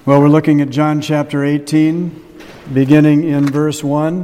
Well, we're looking at John chapter 18, beginning in verse 1.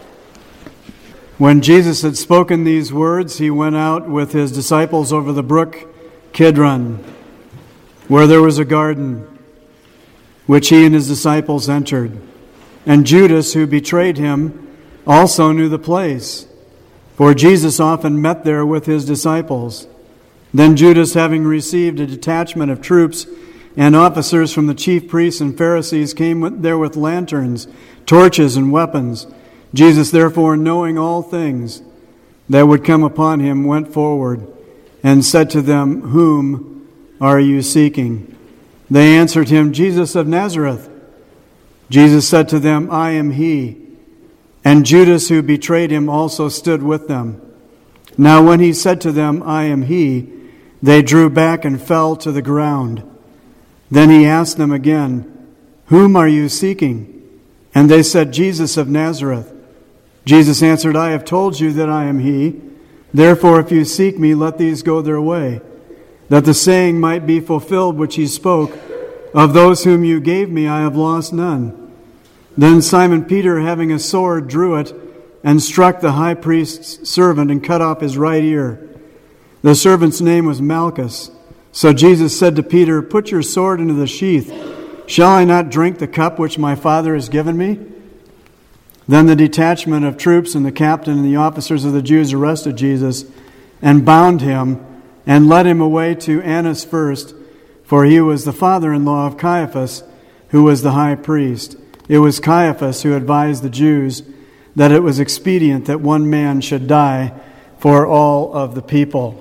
When Jesus had spoken these words, he went out with his disciples over the brook Kidron, where there was a garden, which he and his disciples entered. And Judas, who betrayed him, also knew the place, for Jesus often met there with his disciples. Then Judas, having received a detachment of troops and officers from the chief priests and Pharisees, came there with lanterns, torches, and weapons. Jesus, therefore, knowing all things that would come upon him, went forward and said to them, "Whom are you seeking?" They answered him, "Jesus of Nazareth." Jesus said to them, "I am he." And Judas, who betrayed him, also stood with them. Now when he said to them, "I am he," they drew back and fell to the ground. Then he asked them again, "Whom are you seeking?" And they said, "Jesus of Nazareth." Jesus answered, "I have told you that I am he. Therefore, if you seek me, let these go their way, that the saying might be fulfilled which he spoke, 'Of those whom you gave me, I have lost none.' Then Simon Peter, having a sword, drew it and struck the high priest's servant and cut off his right ear. The servant's name was Malchus. So Jesus said to Peter, 'Put your sword into the sheath. Shall I not drink the cup which my Father has given me?' Then the detachment of troops and the captain and the officers of the Jews arrested Jesus and bound him and led him away to Annas first, for he was the father-in-law of Caiaphas, who was the high priest. It was Caiaphas who advised the Jews that it was expedient that one man should die for all of the people."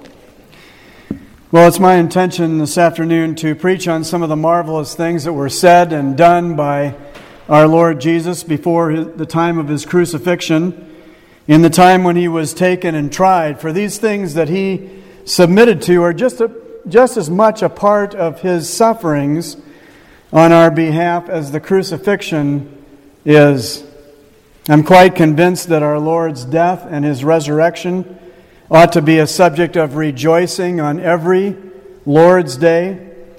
Well, it's my intention this afternoon to preach on some of the marvelous things that were said and done by our Lord Jesus before the time of his crucifixion, in the time when he was taken and tried. For these things that he submitted to are just as much a part of his sufferings on our behalf as the crucifixion is. I'm quite convinced that our Lord's death and his resurrection ought to be a subject of rejoicing on every Lord's Day.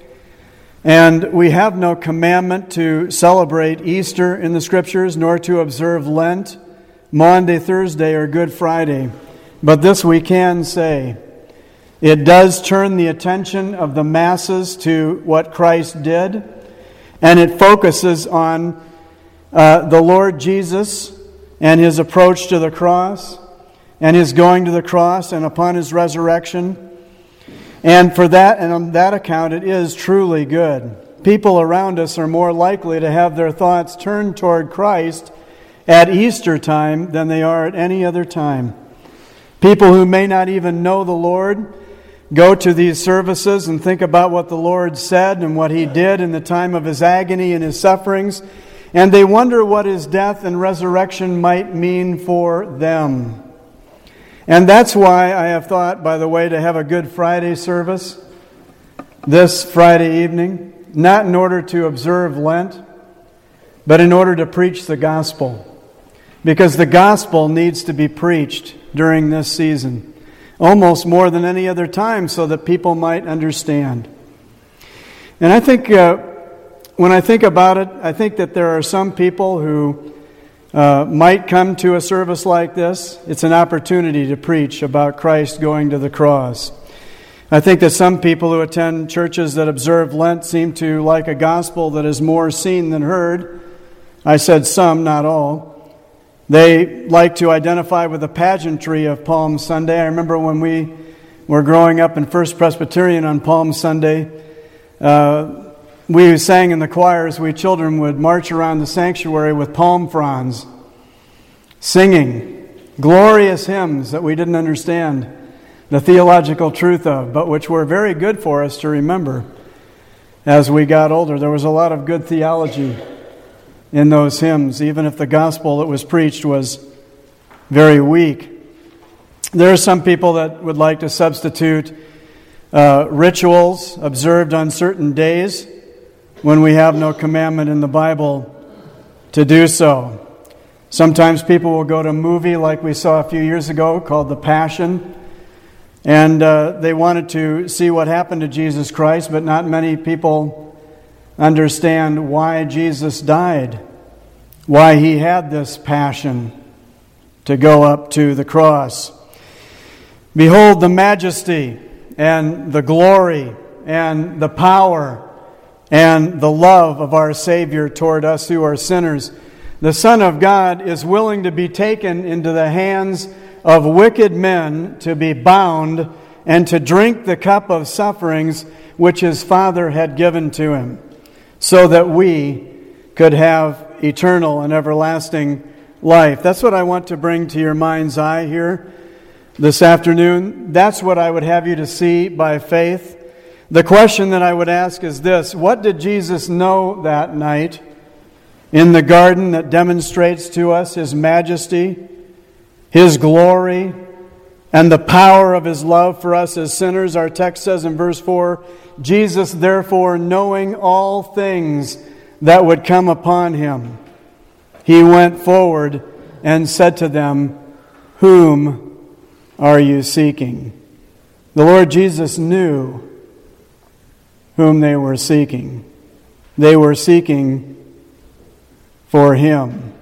And we have no commandment to celebrate Easter in the Scriptures, nor to observe Lent, Maundy, Thursday, or Good Friday. But this we can say: it does turn the attention of the masses to what Christ did, and it focuses on the Lord Jesus and his approach to the cross, and his going to the cross, and upon his resurrection. And for that, and on that account, it is truly good. People around us are more likely to have their thoughts turned toward Christ at Easter time than they are at any other time. People who may not even know the Lord go to these services and think about what the Lord said and what he did in the time of his agony and his sufferings, and they wonder what his death and resurrection might mean for them. And that's why I have thought, by the way, to have a Good Friday service this Friday evening, not in order to observe Lent, but in order to preach the gospel. Because the gospel needs to be preached during this season, almost more than any other time, so that people might understand. And I think, when I think about it, I think that there are some people who might come to a service like this. It's an opportunity to preach about Christ going to the cross. I think that some people who attend churches that observe Lent seem to like a gospel that is more seen than heard. I said some, not all. They like to identify with the pageantry of Palm Sunday. I remember when we were growing up in First Presbyterian on Palm Sunday, we sang in the choirs. We children would march around the sanctuary with palm fronds, singing glorious hymns that we didn't understand the theological truth of, but which were very good for us to remember as we got older. There was a lot of good theology in those hymns, even if the gospel that was preached was very weak. There are some people that would like to substitute rituals observed on certain days when we have no commandment in the Bible to do so. Sometimes people will go to a movie like we saw a few years ago called The Passion, and they wanted to see what happened to Jesus Christ, but not many people understand why Jesus died, why he had this passion to go up to the cross. Behold the majesty and the glory and the power and the love of our Savior toward us who are sinners. The Son of God is willing to be taken into the hands of wicked men, to be bound, and to drink the cup of sufferings which his Father had given to him, so that we could have eternal and everlasting life. That's what I want to bring to your mind's eye here this afternoon. That's what I would have you to see by faith. The question that I would ask is this: what did Jesus know that night in the garden that demonstrates to us his majesty, his glory, and the power of his love for us as sinners? Our text says in verse 4, Jesus, therefore, knowing all things that would come upon him, he went forward and said to them, whom are you seeking? The Lord Jesus knew whom they were seeking. They were seeking for him.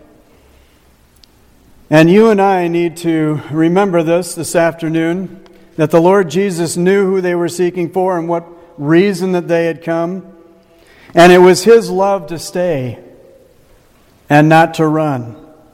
And you and I need to remember this afternoon, that the Lord Jesus knew who they were seeking for and what reason that they had come. And it was his love to stay and not to run.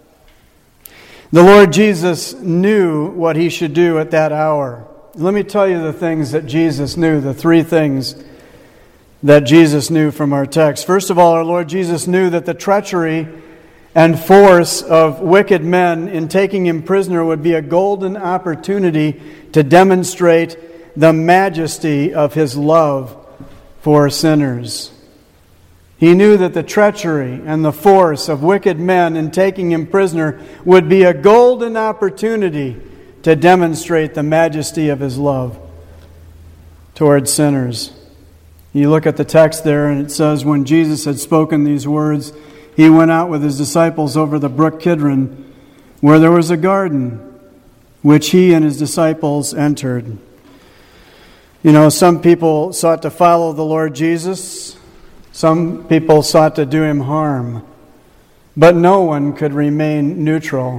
The Lord Jesus knew what he should do at that hour. Let me tell you the things that Jesus knew, the three things that Jesus knew from our text. First of all, our Lord Jesus knew that the treachery and force of wicked men in taking him prisoner would be a golden opportunity to demonstrate the majesty of his love for sinners. He knew that the treachery and the force of wicked men in taking him prisoner would be a golden opportunity to demonstrate the majesty of his love toward sinners. You look at the text there, and it says, when Jesus had spoken these words, he went out with his disciples over the brook Kidron, where there was a garden, which he and his disciples entered. You know, some people sought to follow the Lord Jesus. Some people sought to do him harm. But no one could remain neutral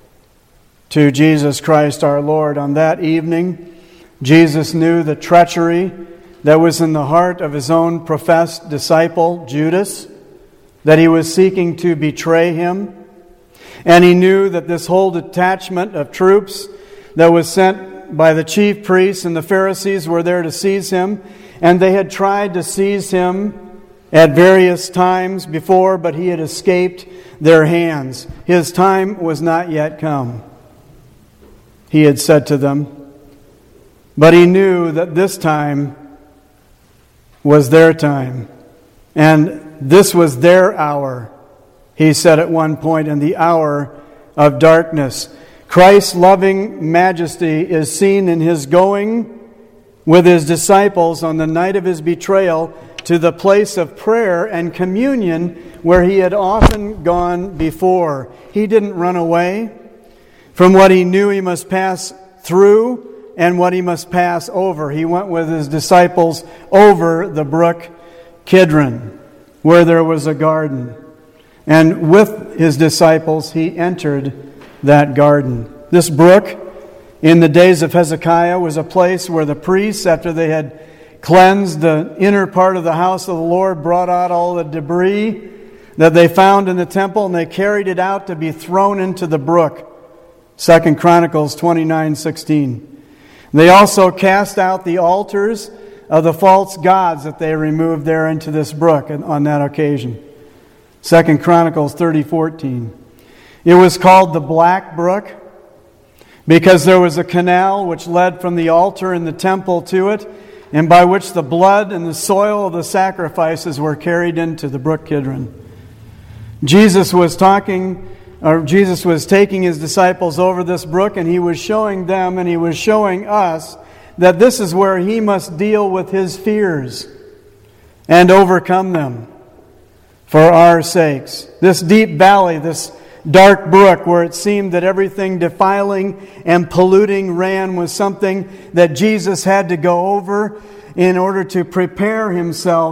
to Jesus Christ our Lord. On that evening, Jesus knew the treachery that was in the heart of his own professed disciple, Judas, that he was seeking to betray him. And he knew that this whole detachment of troops that was sent by the chief priests and the Pharisees were there to seize him. And they had tried to seize him at various times before, but he had escaped their hands. His time was not yet come, he had said to them. But he knew that this time was their time. And this was their hour, he said at one point, in the hour of darkness. Christ's loving majesty is seen in his going with his disciples on the night of his betrayal to the place of prayer and communion where he had often gone before. He didn't run away from what he knew he must pass through and what he must pass over. He went with his disciples over the brook Kidron, where there was a garden. And with his disciples, he entered that garden. This brook, in the days of Hezekiah, was a place where the priests, after they had cleansed the inner part of the house of the Lord, brought out all the debris that they found in the temple, and they carried it out to be thrown into the brook. 2 Chronicles 29:16. They also cast out the altars of the false gods that they removed there into this brook on that occasion. 2 Chronicles 30:14. It was called the Black Brook because there was a canal which led from the altar in the temple to it, and by which the blood and the soil of the sacrifices were carried into the brook Kidron. Jesus was taking his disciples over this brook, and he was showing them and he was showing us that this is where he must deal with his fears and overcome them for our sakes. This deep valley, this dark brook where it seemed that everything defiling and polluting ran, was something that Jesus had to go over in order to prepare himself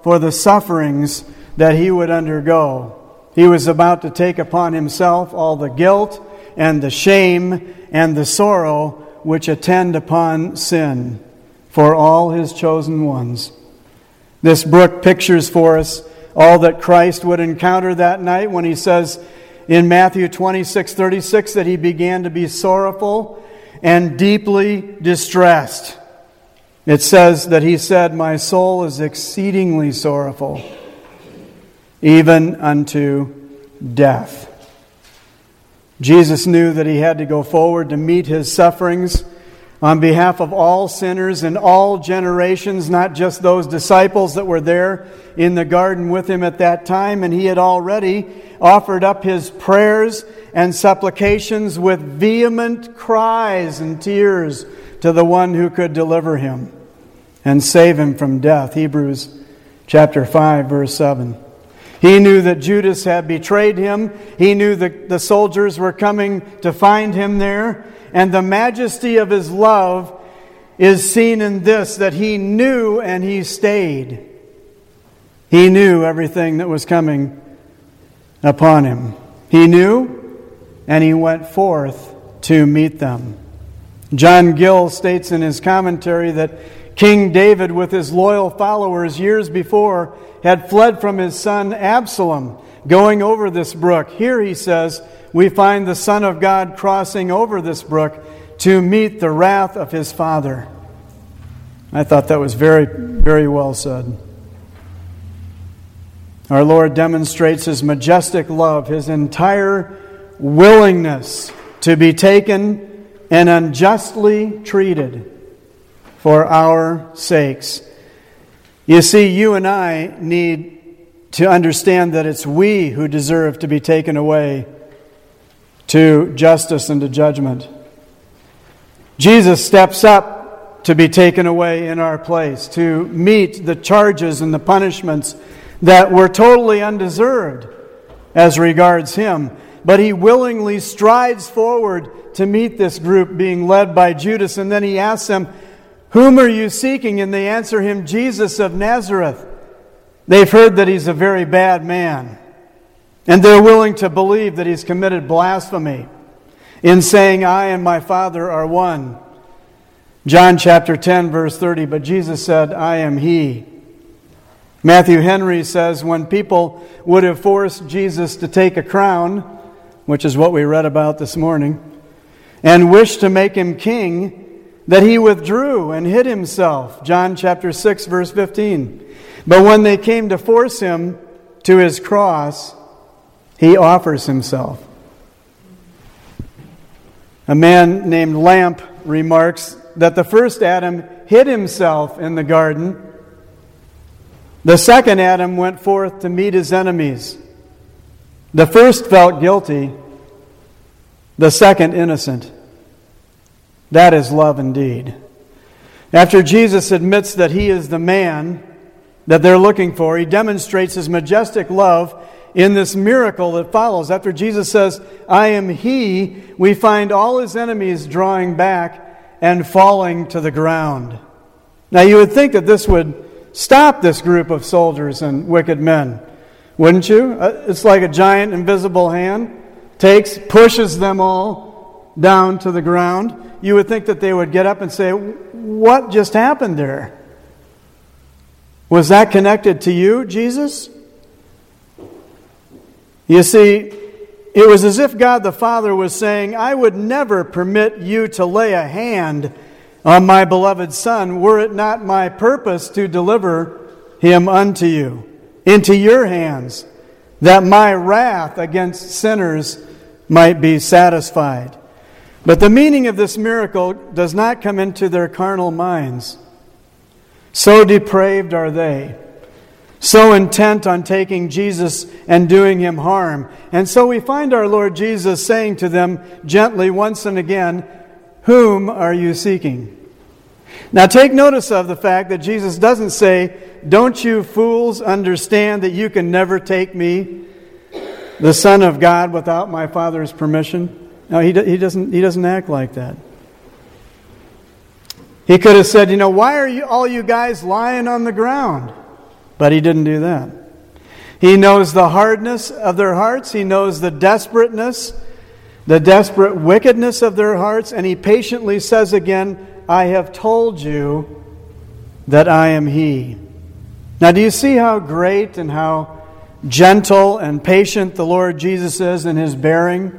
for the sufferings that he would undergo. He was about to take upon himself all the guilt and the shame and the sorrow which attend upon sin for all his chosen ones. This brook pictures for us all that Christ would encounter that night when he says in Matthew 26:36 that he began to be sorrowful and deeply distressed. It says that he said, "My soul is exceedingly sorrowful, even unto death." Jesus knew that he had to go forward to meet his sufferings on behalf of all sinners in all generations, not just those disciples that were there in the garden with him at that time. And he had already offered up his prayers and supplications with vehement cries and tears to the one who could deliver him and save him from death. Hebrews chapter 5, verse 7. He knew that Judas had betrayed him. He knew that the soldiers were coming to find him there. And the majesty of his love is seen in this, that he knew and he stayed. He knew everything that was coming upon him. He knew, and he went forth to meet them. John Gill states in his commentary that King David, with his loyal followers years before, had fled from his son Absalom, going over this brook. Here, he says, we find the Son of God crossing over this brook to meet the wrath of his father. I thought that was very, very well said. Our Lord demonstrates his majestic love, his entire willingness to be taken and unjustly treated for our sakes. You see, you and I need to understand that it's we who deserve to be taken away to justice and to judgment. Jesus steps up to be taken away in our place, to meet the charges and the punishments that were totally undeserved as regards him. But he willingly strides forward to meet this group being led by Judas, and then he asks them, "Whom are you seeking?" And they answer him, "Jesus of Nazareth." They've heard that he's a very bad man, and they're willing to believe that he's committed blasphemy in saying, "I and my Father are one." John chapter 10, verse 30, but Jesus said, "I am he." Matthew Henry says, when people would have forced Jesus to take a crown, which is what we read about this morning, and wished to make him king, that he withdrew and hid himself. John chapter 6, verse 15. But when they came to force him to his cross, he offers himself. A man named Lampe remarks that the first Adam hid himself in the garden. The second Adam went forth to meet his enemies. The first felt guilty, the second innocent. That is love indeed. After Jesus admits that he is the man that they're looking for, he demonstrates his majestic love in this miracle that follows. After Jesus says, "I am he," we find all his enemies drawing back and falling to the ground. Now you would think that this would stop this group of soldiers and wicked men, wouldn't you? It's like a giant invisible hand pushes them all down to the ground. You would think that they would get up and say, "What just happened there? Was that connected to you, Jesus?" You see, it was as if God the Father was saying, "I would never permit you to lay a hand on my beloved Son, were it not my purpose to deliver him unto you, into your hands, that my wrath against sinners might be satisfied." But the meaning of this miracle does not come into their carnal minds. So depraved are they, so intent on taking Jesus and doing him harm. And so we find our Lord Jesus saying to them gently once and again, "Whom are you seeking?" Now take notice of the fact that Jesus doesn't say, "Don't you fools understand that you can never take me, the Son of God, without my Father's permission?" No, he doesn't act like that. He could have said, "Why are all you guys lying on the ground?" But he didn't do that. He knows the hardness of their hearts. He knows the desperateness, the desperate wickedness of their hearts. And he patiently says again, I have told you that I am He. Now, do you see how great and how gentle and patient the Lord Jesus is in His bearing?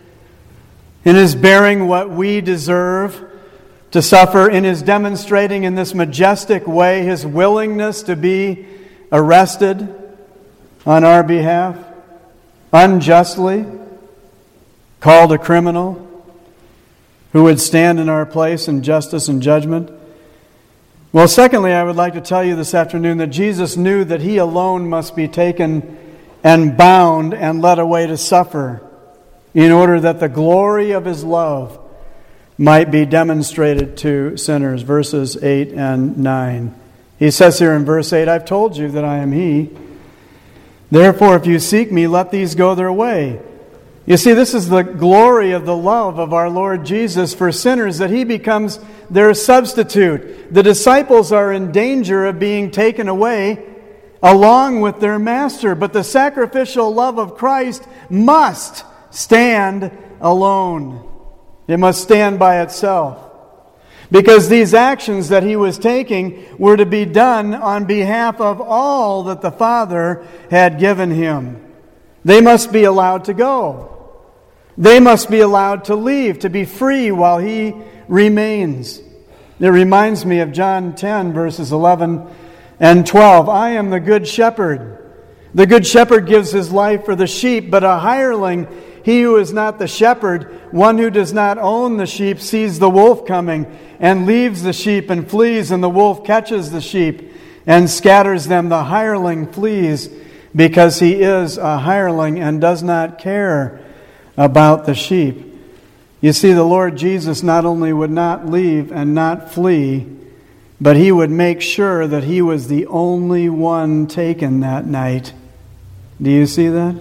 In His bearing what we deserve to suffer, in His demonstrating in this majestic way His willingness to be arrested on our behalf, unjustly called a criminal who would stand in our place in justice and judgment. Well, secondly, I would like to tell you this afternoon that Jesus knew that He alone must be taken and bound and led away to suffer in order that the glory of His love might be demonstrated to sinners. Verses 8 and 9. He says here in verse 8, I've told you that I am He. Therefore, if you seek Me, let these go their way. You see, this is the glory of the love of our Lord Jesus for sinners, that He becomes their substitute. The disciples are in danger of being taken away along with their Master, but the sacrificial love of Christ must stand alone. It must stand by itself. Because these actions that He was taking were to be done on behalf of all that the Father had given Him. They must be allowed to go. They must be allowed to leave, to be free while He remains. It reminds me of John 10, verses 11 and 12. I am the good shepherd. The good shepherd gives his life for the sheep, but a hireling, he who is not the shepherd, one who does not own the sheep, sees the wolf coming and leaves the sheep and flees, and the wolf catches the sheep and scatters them. The hireling flees because he is a hireling and does not care about the sheep. You see, the Lord Jesus not only would not leave and not flee, but He would make sure that He was the only one taken that night. Do you see that?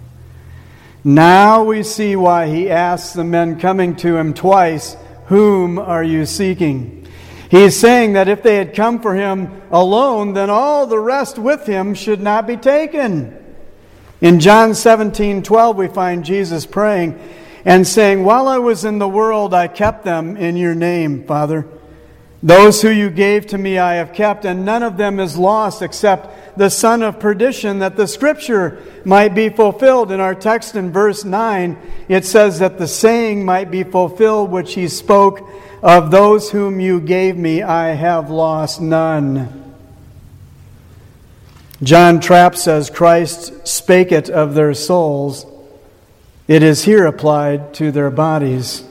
Now we see why He asks the men coming to Him twice, whom are you seeking? He's saying that if they had come for Him alone, then all the rest with Him should not be taken. In John 17:12, we find Jesus praying and saying, while I was in the world, I kept them in your name, Father. Those who you gave to me I have kept, and none of them is lost except the son of perdition, that the Scripture might be fulfilled. In our text in verse 9, it says that the saying might be fulfilled which He spoke, of those whom you gave me I have lost none. John Trapp says, Christ spake it of their souls. It is here applied to their bodies.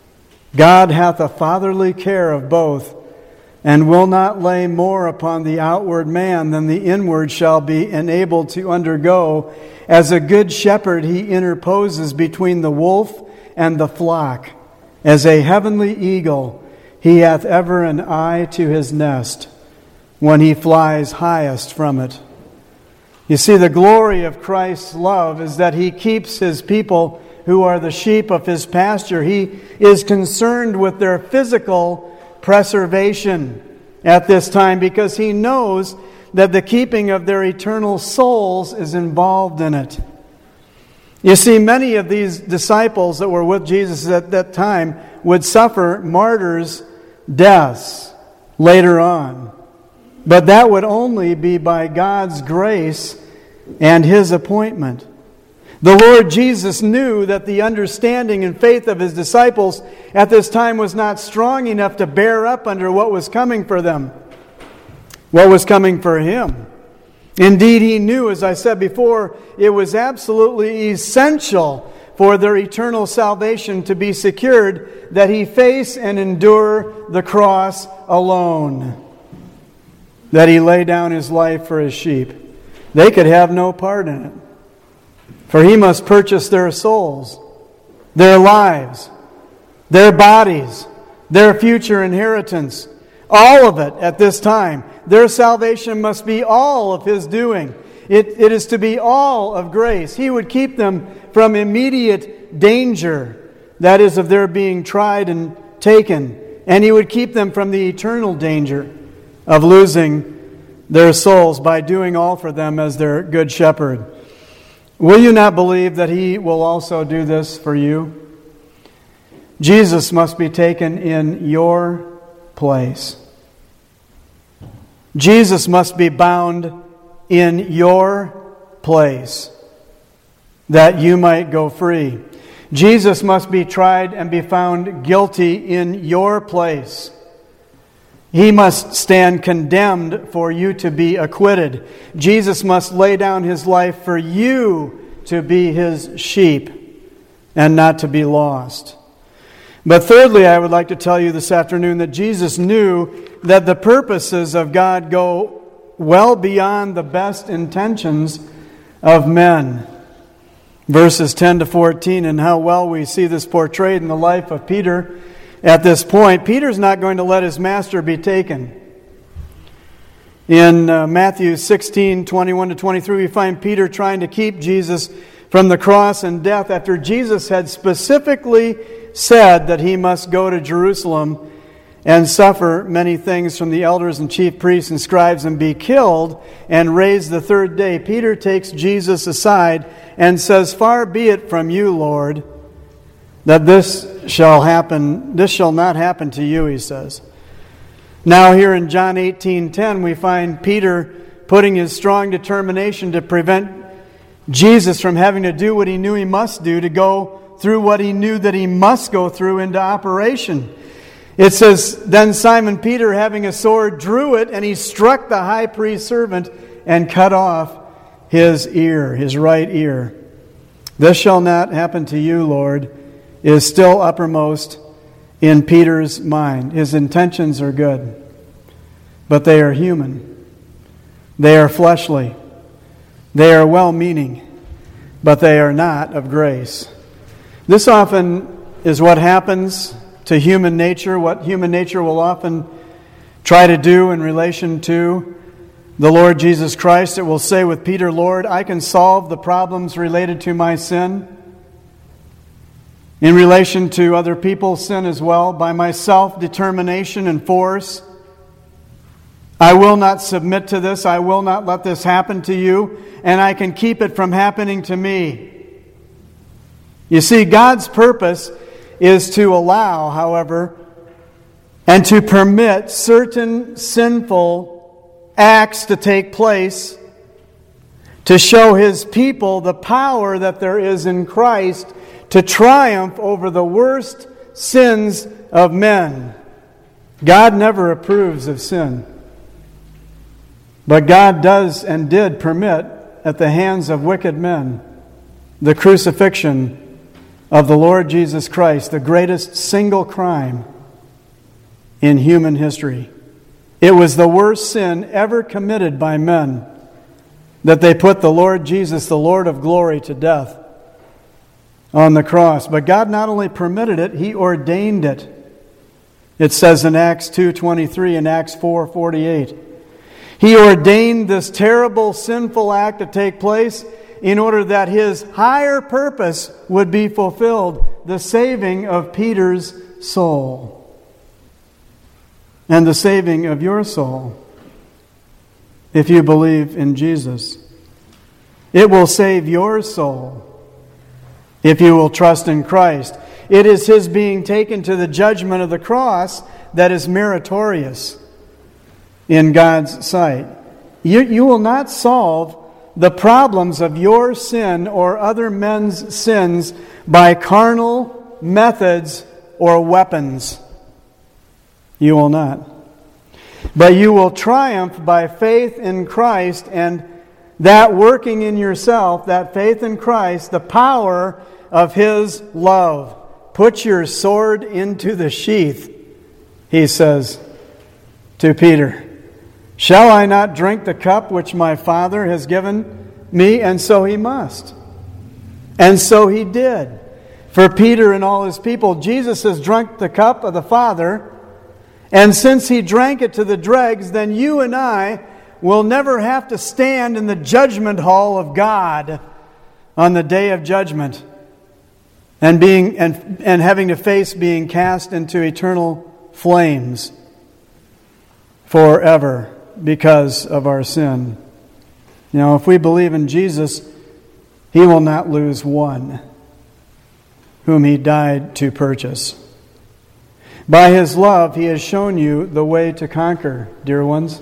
God hath a fatherly care of both, and will not lay more upon the outward man than the inward shall be enabled to undergo. As a good shepherd He interposes between the wolf and the flock. As a heavenly eagle, He hath ever an eye to his nest, when he flies highest from it. You see, the glory of Christ's love is that He keeps His people who are the sheep of His pasture. He is concerned with their physical preservation at this time because He knows that the keeping of their eternal souls is involved in it. You see, many of these disciples that were with Jesus at that time would suffer martyrs' deaths later on. But that would only be by God's grace and His appointment. The Lord Jesus knew that the understanding and faith of His disciples at this time was not strong enough to bear up under what was coming for them, what was coming for Him. Indeed, He knew, as I said before, it was absolutely essential for their eternal salvation to be secured that He face and endure the cross alone, that He lay down His life for His sheep. They could have no part in it. For He must purchase their souls, their lives, their bodies, their future inheritance, all of it at this time. Their salvation must be all of His doing. It is to be all of grace. He would keep them from immediate danger, that is, of their being tried and taken. And He would keep them from the eternal danger of losing their souls by doing all for them as their good shepherd. Will you not believe that He will also do this for you? Jesus must be taken in your place. Jesus must be bound in your place that you might go free. Jesus must be tried and be found guilty in your place. He must stand condemned for you to be acquitted. Jesus must lay down His life for you to be His sheep and not to be lost. But thirdly, I would like to tell you this afternoon that Jesus knew that the purposes of God go well beyond the best intentions of men. Verses 10 to 14, and how well we see this portrayed in the life of Peter at this point. Peter's not going to let his master be taken. In Matthew 16, 21 to 23, we find Peter trying to keep Jesus from the cross and death after Jesus had specifically said that He must go to Jerusalem and suffer many things from the elders and chief priests and scribes and be killed and raised the third day. Peter takes Jesus aside and says, "Far be it from you, Lord, that this shall not happen to you," he says. Now here in John 18:10, we find Peter putting his strong determination to prevent Jesus from having to do what he knew he must do, to go through what he knew that he must go through into operation. It says, "Then Simon Peter, having a sword, drew it, and he struck the high priest's servant and cut off his ear," his right ear. "This shall not happen to you, Lord," is still uppermost in Peter's mind. His intentions are good, but they are human. They are fleshly. They are well-meaning, but they are not of grace. This often is what happens to human nature, what human nature will often try to do in relation to the Lord Jesus Christ. It will say with Peter, "Lord, I can solve the problems related to my sin, in relation to other people's sin as well, by my self-determination and force. I will not submit to this. I will not let this happen to you, and I can keep it from happening to me." You see, God's purpose is to allow, however, and to permit certain sinful acts to take place to show His people the power that there is in Christ to triumph over the worst sins of men. God never approves of sin. But God does and did permit, at the hands of wicked men, the crucifixion of the Lord Jesus Christ, the greatest single crime in human history. It was the worst sin ever committed by men that they put the Lord Jesus, the Lord of glory, to death on the cross. But God not only permitted it, He ordained it. It says in Acts 2:23 and Acts 4:48. He ordained this terrible sinful act to take place in order that His higher purpose would be fulfilled, the saving of Peter's soul and the saving of your soul if you believe in Jesus. It will save your soul if you will trust in Christ. It is His being taken to the judgment of the cross that is meritorious in God's sight. You will not solve the problems of your sin or other men's sins by carnal methods or weapons. You will not. But you will triumph by faith in Christ, and that working in yourself, that faith in Christ, the power of His love. Put your sword into the sheath, He says to Peter. "Shall I not drink the cup which my Father has given me?" And so he must. And so he did. For Peter and all his people, Jesus has drunk the cup of the Father, and since He drank it to the dregs, then you and I will never have to stand in the judgment hall of God on the day of judgment and having to face being cast into eternal flames forever because of our sin. You know, if we believe in Jesus, He will not lose one whom He died to purchase. By His love, He has shown you the way to conquer, dear ones.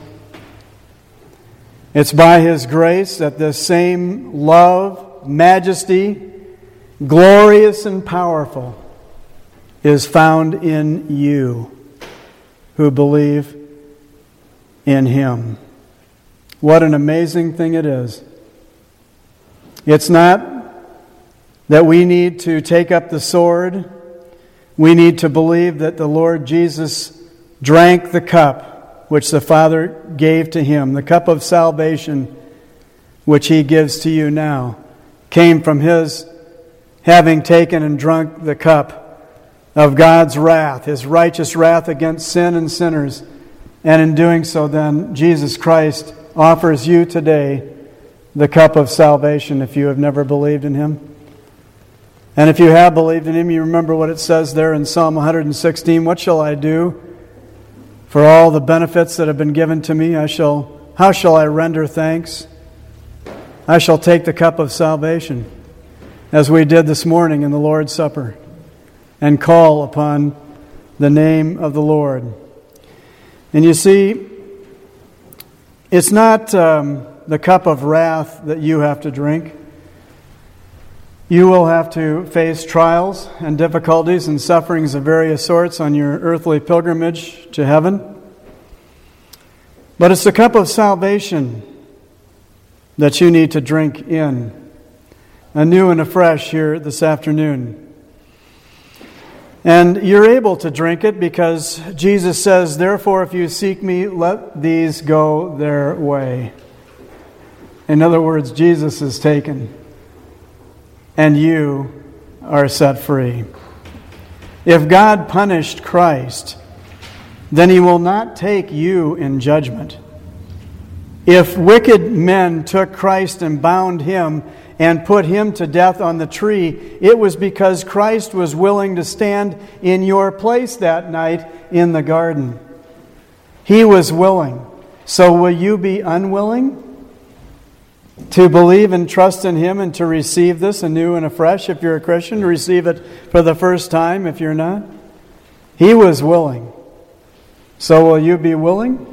It's by His grace that this same love, majesty, glorious and powerful, is found in you who believe in Him. What an amazing thing it is. It's not that we need to take up the sword. We need to believe that the Lord Jesus drank the cup which the Father gave to Him, the cup of salvation which He gives to you now, came from His having taken and drunk the cup of God's wrath, His righteous wrath against sin and sinners. And in doing so, then, Jesus Christ offers you today the cup of salvation if you have never believed in Him. And if you have believed in Him, you remember what it says there in Psalm 116, "What shall I do for all the benefits that have been given to me? How shall I render thanks? I shall take the cup of salvation," as we did this morning in the Lord's Supper, and call upon the name of the Lord. And you see, it's not the cup of wrath that you have to drink. You will have to face trials and difficulties and sufferings of various sorts on your earthly pilgrimage to heaven. But it's the cup of salvation that you need to drink in, anew and afresh here this afternoon. And you're able to drink it because Jesus says, "Therefore, if you seek me, let these go their way." In other words, Jesus is taken, and you are set free. If God punished Christ, then He will not take you in judgment. If wicked men took Christ and bound Him and put Him to death on the tree, it was because Christ was willing to stand in your place that night in the garden. He was willing. So will you be unwilling to believe and trust in Him and to receive this anew and afresh if you're a Christian, to receive it for the first time if you're not? He was willing. So will you be willing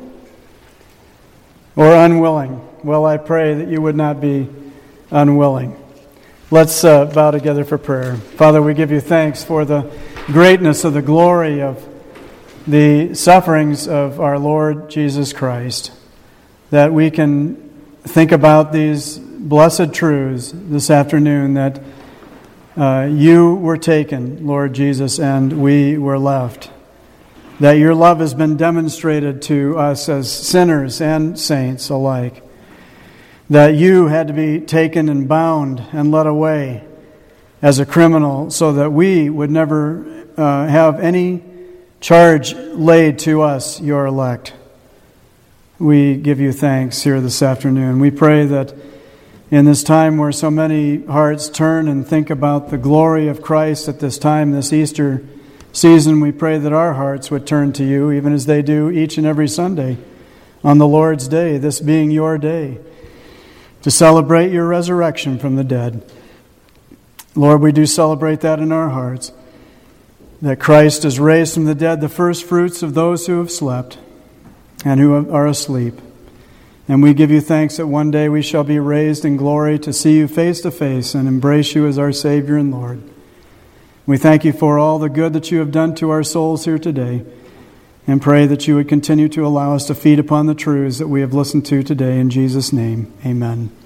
or unwilling? Well, I pray that you would not be unwilling. Let's bow together for prayer. Father, we give you thanks for the greatness of the glory of the sufferings of our Lord Jesus Christ, that we can think about these blessed truths this afternoon, that you were taken, Lord Jesus, and we were left. That your love has been demonstrated to us as sinners and saints alike. That you had to be taken and bound and led away as a criminal so that we would never have any charge laid to us, your elect. We give you thanks here this afternoon. We pray that in this time where so many hearts turn and think about the glory of Christ at this time, this Easter season, we pray that our hearts would turn to you, even as they do each and every Sunday on the Lord's Day, this being your day, to celebrate your resurrection from the dead. Lord, we do celebrate that in our hearts, that Christ is raised from the dead, the first fruits of those who have slept and who are asleep. And we give you thanks that one day we shall be raised in glory to see you face to face and embrace you as our Savior and Lord. We thank you for all the good that you have done to our souls here today, and pray that you would continue to allow us to feed upon the truths that we have listened to today. In Jesus' name, amen.